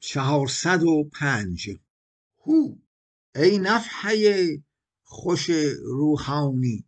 405 هو ای نفحه خوش روحانی،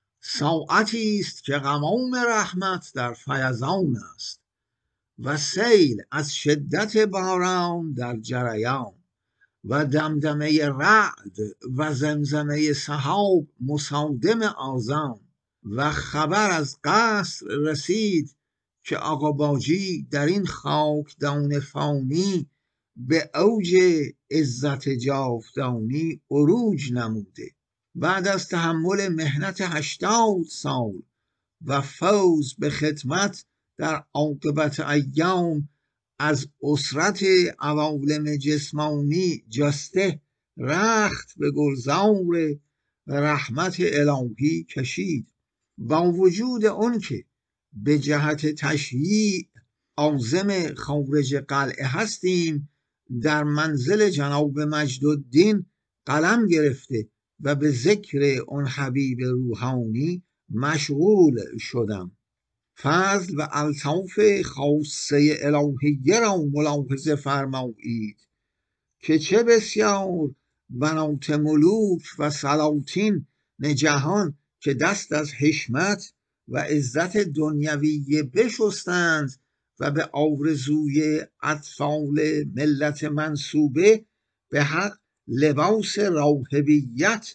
ساعتی است که غمام رحمت در فیضان است و سیل از شدت باران در جریان و دمدمه رعد و زمزمه سحاب مصادم آذان و خبر از قصر رسید که آقا باجی در این خاکدان فانی به اوج عزت جاودانی عروج نموده. بعد از تحمل مهنت 80 سال و فوز به خدمت در عاقبت ایام از اسرت عوالم جسمانی جسته رخت به گلزار رحمت الهی کشید. با وجود آن که به جهت تشییع عازم خارج قلعه هستیم، در منزل جناب مجدالدین قلم گرفته و به ذکر آن حبیب روحانی مشغول شدم. فضل و الطاف خاصه الهیه را ملاحظه فرمایید که چه بسیار بنات ملوک و سلاطین جهان که دست از حشمت و عزت دنیویه بشستند و به آرزوی اطفال ملت منسوبه به حق لباس راهبیت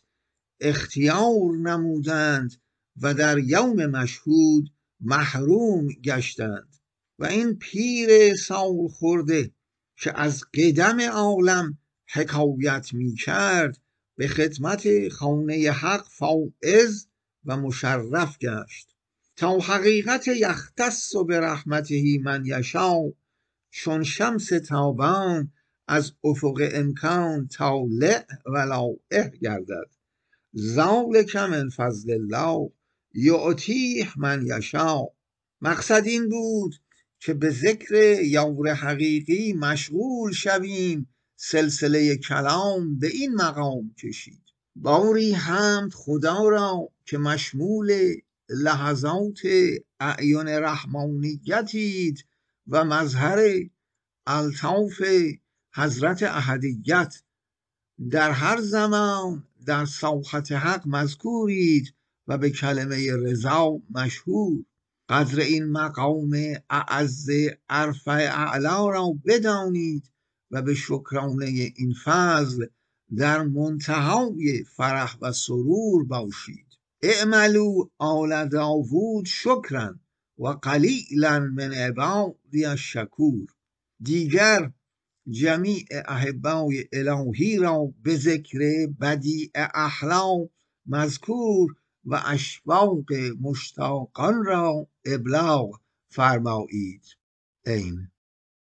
اختیار نمودند و در یوم مشهود محروم گشتند. و این پیر سال خورده که از قدم عالم حکایت می کرد به خدمت خانه حق فائز و مشرف گشت تا حقیقت یختص به رحمته من یشاء چون شمس تابان از افق امکان طالع و لائح گردد. ذلک من فضل الله یعطیه من یشاء. مقصد این بود که به ذکر یار حقیقی مشغول شویم. سلسله کلام به این مقام کشید. باری حمد خدا را که مشمول لحظات اعیان رحمانیتید و مظهر الطاف حضرت احدیت. در هر زمان در ساحت حق مذکورید و به کلمه رضا مشهور. قدر این مقام اعز ارفع اعلا را بدانید و به شکرانه این فضل در منتهای فرح و سرور باشید. اعملوا آل داوود شکرا و قلیلا من عبادی الشکور. دیگر جمیع احبای الهی را به ذکر بدیع احلام مذکور و اشواق مشتاقان را ابلاغ فرمایید. این